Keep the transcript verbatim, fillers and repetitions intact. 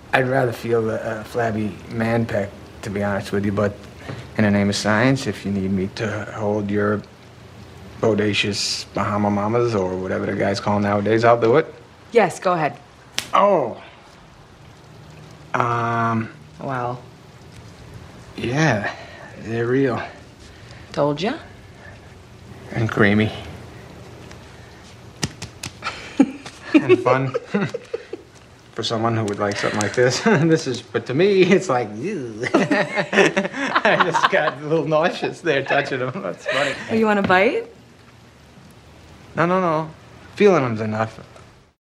I'd rather feel a, a flabby man peck, to be honest with you, but in the name of science, if you need me to hold your bodacious Bahama Mamas or whatever the guys call nowadays, I'll do it. Yes, go ahead. Oh. Um. Well. Yeah, they're real. Told ya. And creamy. And fun. For someone who would like something like this. This is, but to me, it's like, ew. I just got a little nauseous there touching them. That's funny. Oh, you want a bite? No, no, no. Feeling them's enough.